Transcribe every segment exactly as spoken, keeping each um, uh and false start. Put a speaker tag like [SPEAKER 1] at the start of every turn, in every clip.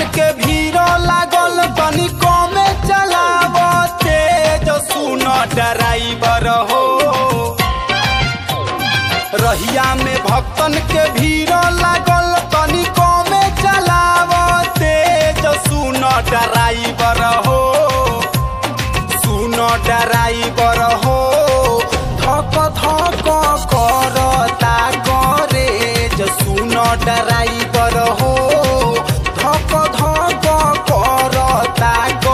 [SPEAKER 1] के भीड़ लागल तनी कमे चलावो तेज सुन ड्राइवर हो। रहिया में भक्तन के भीड़ लागल तनी कमे चलावो तेज सुन ड्राइवर हो। सुन ड्राइवर हो धक धक करता गरेज सुन ड्राइवर हो धक धक करता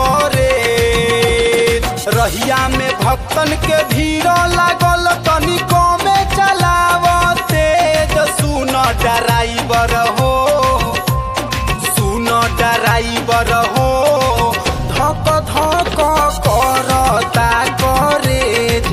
[SPEAKER 1] गरेज। रहिया में भक्तन के भीड़ लागल तनी कमे चलावो तेज सुन ड्राइवर हो। सुन ड्राइवर हो धक धक करता गरेज।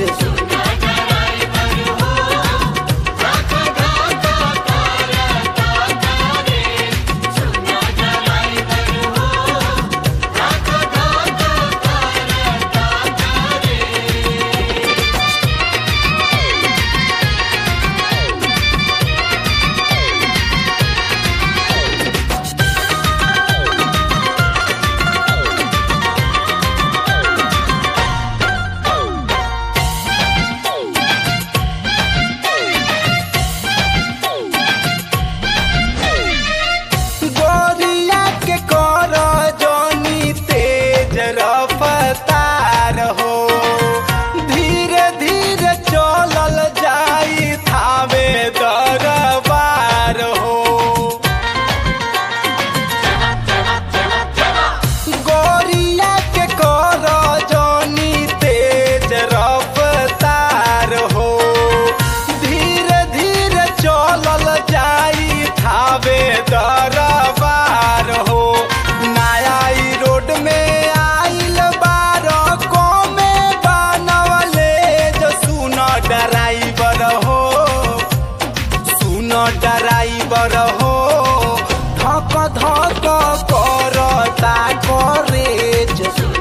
[SPEAKER 1] ड्राइवर हो धक धक करता गरेज।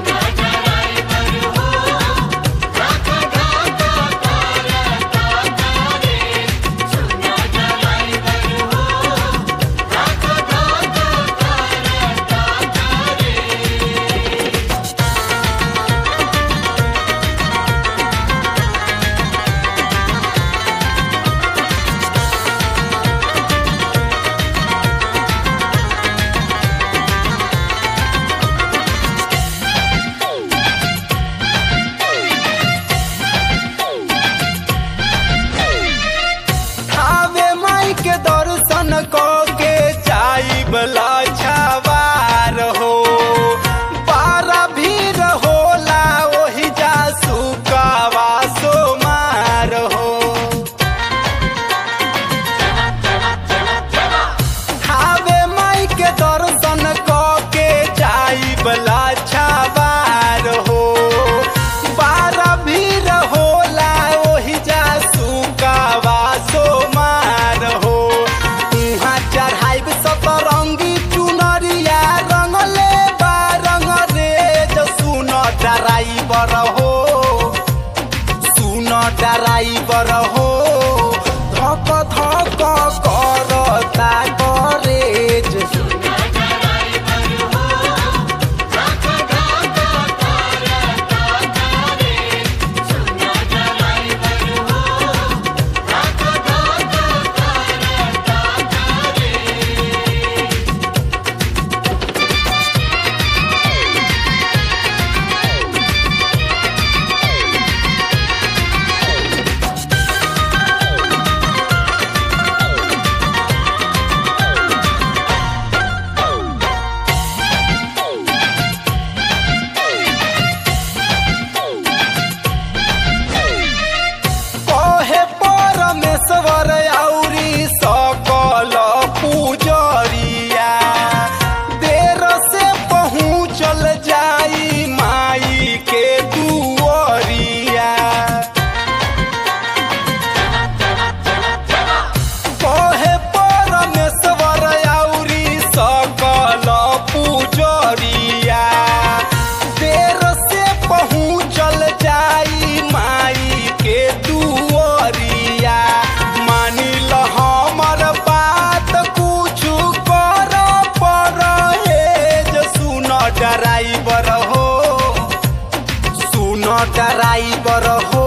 [SPEAKER 1] के दर्शन के जाइबला छवार हो। बारा भीड़ होला ओहि जा सुकावा सोमार हो। हावे माई के दर्शन के जाइबला छवार हो। बारा भीड़ होला ओहि जा सुकावा सोमार हो। सतरंगी चुनरिया रंगले बा रंग रेज सुन ड्राइवर हो। सुन ड्राइवर हो धक धक करता गरेज। ड्राइवर हो सुनो ड्राइवर हो